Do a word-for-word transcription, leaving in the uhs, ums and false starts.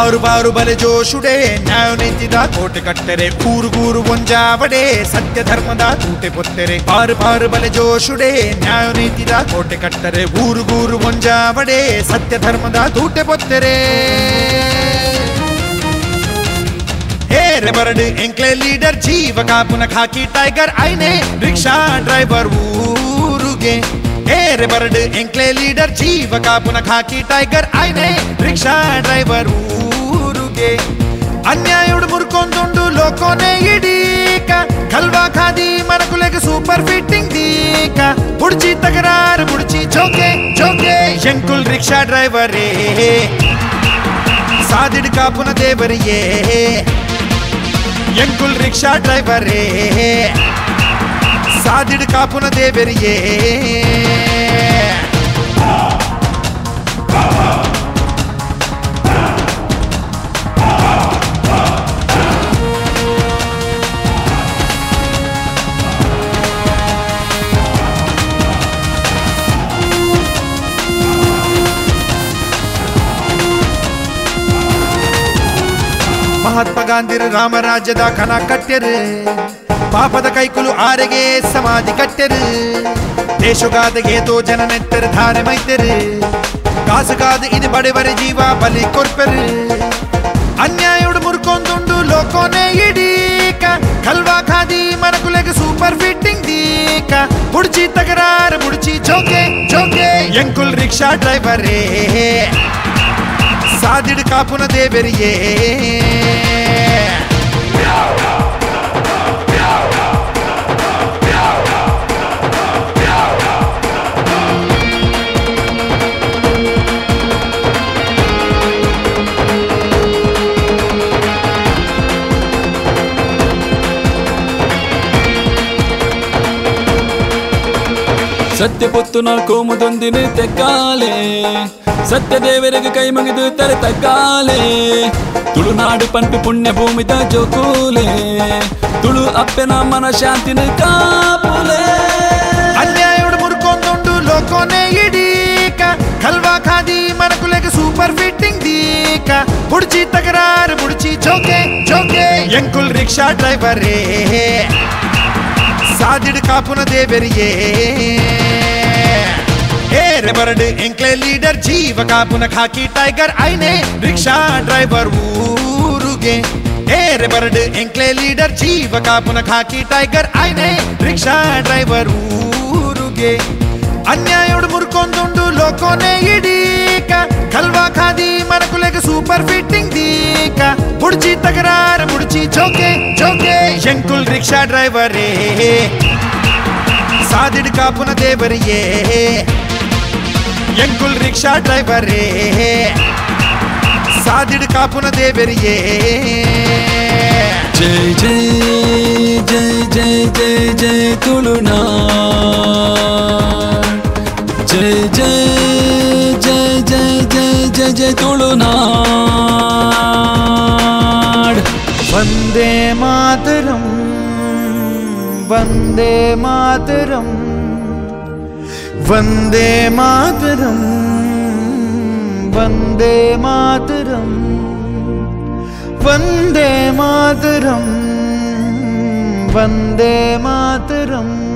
ಬಾರು ಬಾರು ಬಲೆ ಜೋಶುಡೆ ನ್ಯಾಯ ನಿಂತಿದ ಕೋಟೆ ಕಟ್ಟರೆ ಕೂರು ಗೂರು ಒಂಜಾವಡೆ ಸತ್ಯ ಧರ್ಮದ ತೂಟೆ ಪೊತ್ತೆರೆ ಬಾರು ಬಾರು ಬಲೆ ಜೋಶುಡೆ ನ್ಯಾಯ ನಿಂತಿದ ಕೋಟೆ ಕಟ್ಟರೆ ಊರು ಗೂರು ಒಂಜಾವಡೆ ಸತ್ಯ ಧರ್ಮದ ತೂಟೆ ಪೊತ್ತೆರೆ बरड एंक्ले लीडर जीव कापुन खाकी टाइगर आईने रिक्शा ड्राइवर ऊरुगे हेरे बरड एंक्ले लीडर जीव कापुन खाकी टाइगर आईने रिक्शा ड्राइवर ऊरुगे अन्यायुडु मुर्कोंदुंडु लोकोने इडीक खल्वा खादी मनकुलेग सूपर फिटिंग दीक बुड़ची तकरार बुड़ची चौके चौके यंकुल रिक्शा ड्राइवर रे सादिड कापुन देवरिये यंकुल रिक्शा ड्राइवर रे सादिड कापुन देवरिये ಮಹಾತ್ಮ ಗಾಂಧಿರ ರಾಮರಾಜ್ಯದ ಕನ ಕಟ್ಟೆರು ಪಾಪದ ಕೈಕುಲು ಆರೆಗೆ ಸಮಾಧಿ ಕಟ್ಟೆರು ದೇಶಗಾದಗೆ ತೋ ಜನ ನೆಟ್ಟರು ಧಾರೆ ಮೈತೆರು ಕಾಸುಗಾದ ಇದು ಬಡವರ ಜೀವ ಬಲಿ ಕೊರ್ಪೆರು ಅನ್ಯಾಯುಡು ಮುರ್ಕೊಂದುಂಡು ಲೋಕೋನೆ ಇಡೀಕ ಖಲ್ವಾ ಖಾದಿ ಮನಕುಲೆಗೆ ಸೂಪರ್ ಫಿಟ್ಟಿಂಗ್ ದೀಕ ಬುಡ್ಚಿ ತಕರಾರ ಬುಡ್ಚಿ ಚೌಕೆ ಚೌಕೆ ಯಂಕುಲ್ ರಿಕ್ಷಾ ಡ್ರೈವರ್ ರೇ सादिड कापुन देवरिये ಸತ್ಯ ಪೊತ್ತುನ ಕೋಮದೊಂದಿನ ತೆಕ್ಕಾಲೆ ಸತ್ಯ ದೇವರಿಗೆ ಕೈ ಮುಗಿದು ತರ ತಗ್ಗಾಲೆ ತುಳುನಾಡು ಪಂಪಿ ಪುಣ್ಯ ಭೂಮಿದ ಜೋಕೂಲೆ ತುಳು ಅಪ್ಪೆನ ಮನ ಶಾಂತಿನ ಕಾಪುಲೆ ಅನ್ಯಾಯುಡು ಮುರ್ಕೊಂದುಂಡು ಲೋಕೋನೆ ಇಡೀಕ ಖಲ್ವಾ ಖಾದಿ ಮನಕುಲೆಗೆ ಸೂಪರ್ ಫಿಟ್ಟಿಂಗ್ ದೀಕ ಬುಡ್ಚಿ ತಕರಾರ ಬುಡ್ಚಿ ಚೌಕೆ ಚೌಕೆ ಯಂಕುಲ್ ರಿಕ್ಷಾ ಡ್ರೈವರ್ ರೇ सादिड कापुन देवरिये हेरे बरड एंक्ले लीडर जीव कापुन खाकी टाइगर आईने रिक्शा ड्राइवर ऊरुगे हेरे बरड एंक्ले लीडर जीव कापुन खाकी टाइगर आईने रिक्शा ड्राइवर ऊरुगे अन्यायुडु मुर्कोंदुंडु लोकोने इडीक खल्वा खादी मनकुलेग सूपर फिटिंग दीक बुड़ची तकरार बुड़ची चौके चौके यंकुल रिक्शा ड्राइवर रे सादिड कापुन देवरिये यंकुल रिक्शा ड्राइवर रे सादिड कापुन देवरिये जय जय जय जय जय जय तुलुनाड जय जय जय जय जय जय जय तुलुनाड वंदे मातरम वंदे मातरम वंदे मातरम वंदे मातरम वंदे मातरम वंदे मातरम।